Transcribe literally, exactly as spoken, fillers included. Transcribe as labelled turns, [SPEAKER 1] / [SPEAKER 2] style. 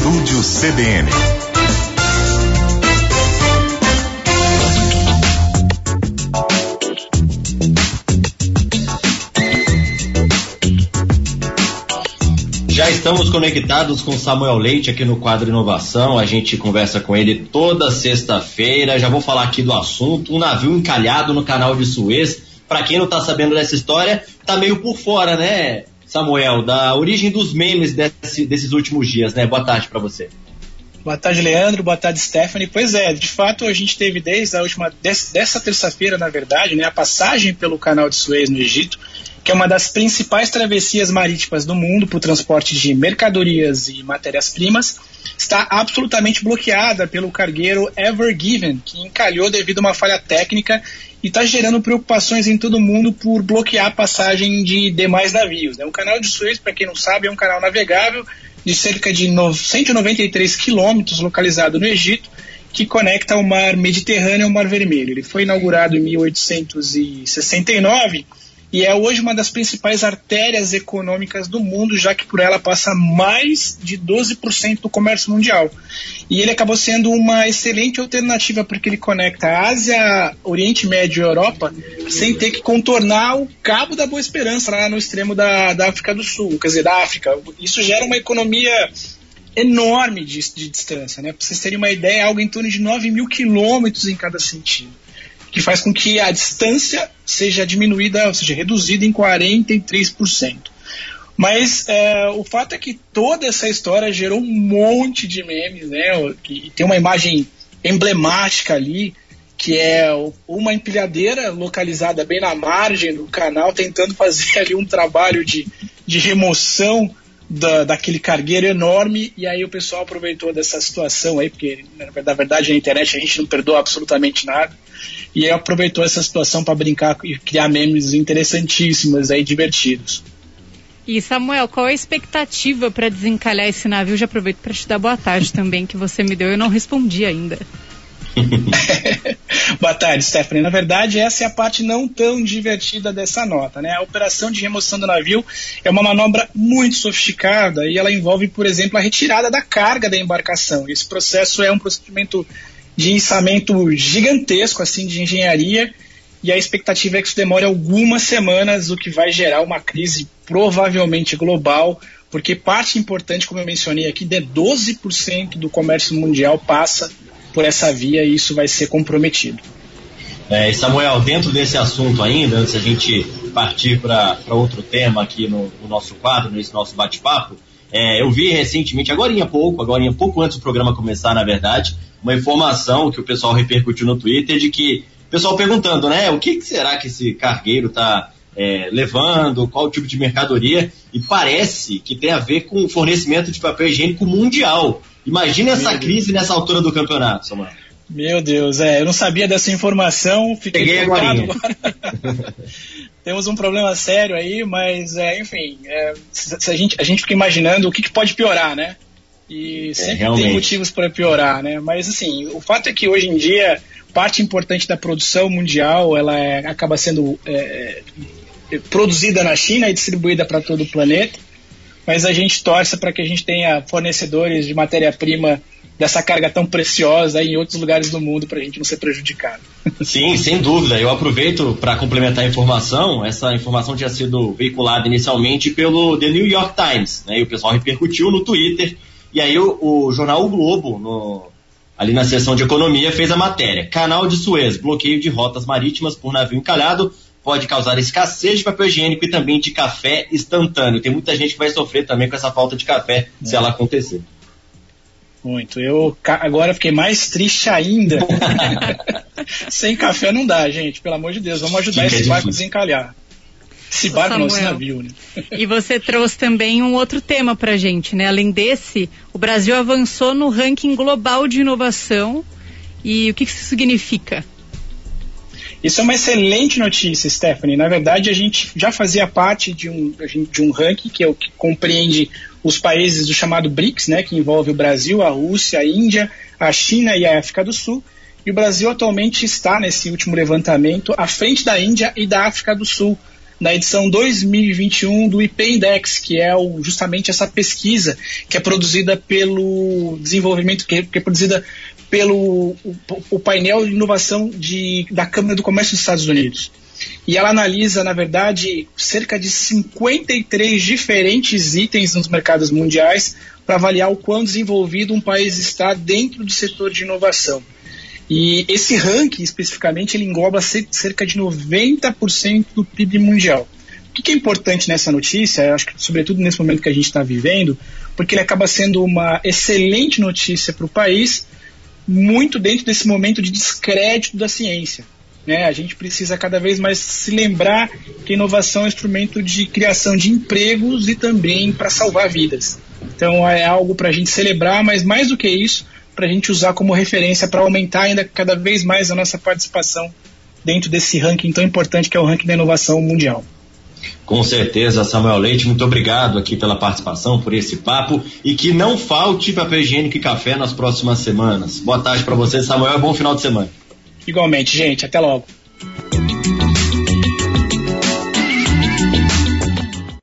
[SPEAKER 1] Estúdio C B N.
[SPEAKER 2] Já estamos conectados com Samuel Leite aqui no quadro Inovação. A gente conversa com ele toda sexta-feira. Já vou falar aqui do assunto. Um navio encalhado no canal de Suez. Para quem não tá sabendo dessa história, tá meio por fora, né, Samuel? Da origem dos memes desse, desses últimos dias, né? Boa tarde para você.
[SPEAKER 3] Boa tarde, Leandro. Boa tarde, Stephanie. Pois é, de fato a gente teve desde a última, des, dessa terça-feira, na verdade, né, a passagem pelo canal de Suez no Egito, que é uma das principais travessias marítimas do mundo para o transporte de mercadorias e matérias-primas, está absolutamente bloqueada pelo cargueiro Ever Given, que encalhou devido a uma falha técnica e está gerando preocupações em todo o mundo por bloquear a passagem de demais navios. O canal de Suez, para quem não sabe, é um canal navegável de cerca de cento e noventa e três quilômetros, localizado no Egito, que conecta o mar Mediterrâneo ao Mar Vermelho. Ele foi inaugurado em mil oitocentos e sessenta e nove e é hoje uma das principais artérias econômicas do mundo, já que por ela passa mais de doze por cento do comércio mundial. E ele acabou sendo uma excelente alternativa porque ele conecta a Ásia, Oriente Médio e Europa sem ter que contornar o Cabo da Boa Esperança, lá no extremo da, da África do Sul, quer dizer, da África. Isso gera uma economia enorme de, de distância, né? Para vocês terem uma ideia, é algo em torno de nove mil quilômetros em cada sentido, que faz com que a distância seja diminuída, ou seja, reduzida em quarenta e três por cento. Mas é, o fato é que toda essa história gerou um monte de memes, né? Que tem uma imagem emblemática ali, que é uma empilhadeira localizada bem na margem do canal, tentando fazer ali um trabalho de, de remoção Da, daquele cargueiro enorme, e aí o pessoal aproveitou dessa situação aí, porque na verdade na internet a gente não perdoa absolutamente nada, e aí aproveitou essa situação para brincar e criar memes interessantíssimos aí, divertidos.
[SPEAKER 4] E Samuel, qual é a expectativa para desencalhar esse navio? Já aproveito para te dar boa tarde também, que você me deu, eu não respondi ainda.
[SPEAKER 3] Boa tarde, Stephanie. Na verdade, essa é a parte não tão divertida dessa nota, né? A operação de remoção do navio é uma manobra muito sofisticada e ela envolve, por exemplo, a retirada da carga da embarcação. Esse processo é um procedimento de içamento gigantesco, assim, de engenharia, e a expectativa é que isso demore algumas semanas, o que vai gerar uma crise provavelmente global, porque parte importante, como eu mencionei aqui, de doze por cento do comércio mundial passa por essa via e isso vai ser comprometido.
[SPEAKER 2] É, e Samuel, dentro desse assunto ainda, antes da gente partir para outro tema aqui no, no nosso quadro, nesse nosso bate-papo, é, eu vi recentemente, agora em pouco, agora em pouco antes do programa começar, na verdade, uma informação que o pessoal repercutiu no Twitter de que, o pessoal perguntando, né, o que, que será que esse cargueiro está é, levando, qual tipo de mercadoria, e parece que tem a ver com o fornecimento de papel higiênico mundial. Imagina essa crise nessa altura do campeonato, Samuel.
[SPEAKER 3] Meu Deus, é, eu não sabia dessa informação, fiquei
[SPEAKER 2] Peguei
[SPEAKER 3] agora. Temos um problema sério aí, mas, é, enfim, é, se, se a, gente, a gente fica imaginando o que, que pode piorar, né? E sempre é, tem motivos para piorar, né? Mas, assim, o fato é que hoje em dia, parte importante da produção mundial, ela é, acaba sendo é, produzida na China e distribuída para todo o planeta. Mas a gente torce para que a gente tenha fornecedores de matéria-prima dessa carga tão preciosa em outros lugares do mundo para a gente não ser prejudicado.
[SPEAKER 2] Sim, sem dúvida. Eu aproveito para complementar a informação. Essa informação tinha sido veiculada inicialmente pelo The New York Times, né? E o pessoal repercutiu no Twitter. E aí o, o jornal O Globo, no, ali na seção de economia, fez a matéria. Canal de Suez, bloqueio de rotas marítimas por navio encalhado, pode causar escassez de papel higiênico e também de café instantâneo. Tem muita gente que vai sofrer também com essa falta de café, é. se ela acontecer.
[SPEAKER 3] Muito. Eu agora fiquei mais triste ainda. Sem café não dá, gente. Pelo amor de Deus, vamos ajudar Fica esse barco a desencalhar. Esse barco não, esse navio, né?
[SPEAKER 4] E você trouxe também um outro tema pra gente, né? Além desse, o Brasil avançou no ranking global de inovação. E o que isso significa?
[SPEAKER 3] Isso é uma excelente notícia, Stephanie. Na verdade, a gente já fazia parte de um, de um ranking que é o que compreende os países do chamado BRICS, né, que envolve o Brasil, a Rússia, a Índia, a China e a África do Sul. E o Brasil atualmente está, nesse último levantamento, à frente da Índia e da África do Sul na edição dois mil e vinte e um do I P Index, que é o, justamente essa pesquisa que é produzida pelo desenvolvimento, que é, que é produzida pelo o, o painel de inovação de, da Câmara do Comércio dos Estados Unidos. E ela analisa, na verdade, cerca de cinquenta e três diferentes itens nos mercados mundiais para avaliar o quão desenvolvido um país está dentro do setor de inovação. E esse ranking, especificamente, ele engloba cerca de noventa por cento do P I B mundial. O que é importante nessa notícia, eu acho que sobretudo nesse momento que a gente está vivendo, porque ele acaba sendo uma excelente notícia para o país, muito dentro desse momento de descrédito da ciência. Né? A gente precisa cada vez mais se lembrar que a inovação é um instrumento de criação de empregos e também para salvar vidas. Então é algo para a gente celebrar, mas mais do que isso, para a gente usar como referência para aumentar ainda cada vez mais a nossa participação dentro desse ranking tão importante que é o ranking da inovação mundial.
[SPEAKER 2] Com certeza, Samuel Leite, muito obrigado aqui pela participação, por esse papo, e que não falte papel higiênico e café nas próximas semanas. Boa tarde para você, Samuel, e bom final de semana.
[SPEAKER 3] Igualmente, gente, até logo.